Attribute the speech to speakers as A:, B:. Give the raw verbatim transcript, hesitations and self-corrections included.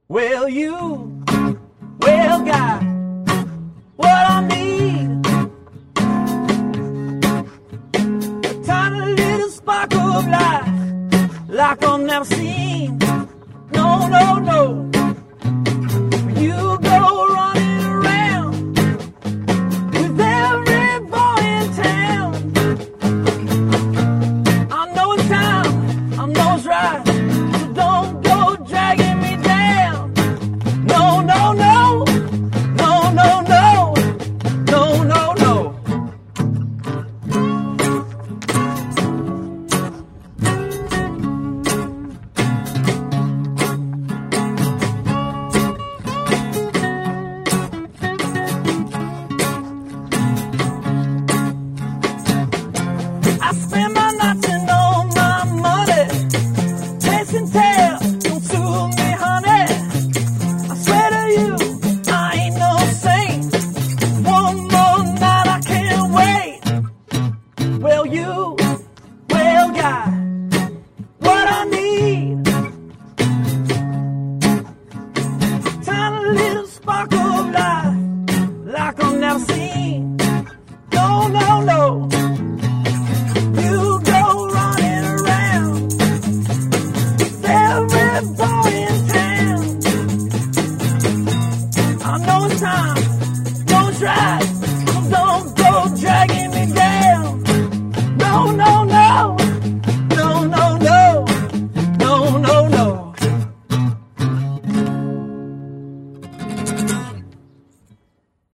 A: Well, you, well, got what I need. A tiny little spark of light, like I've never seen. No, no, no.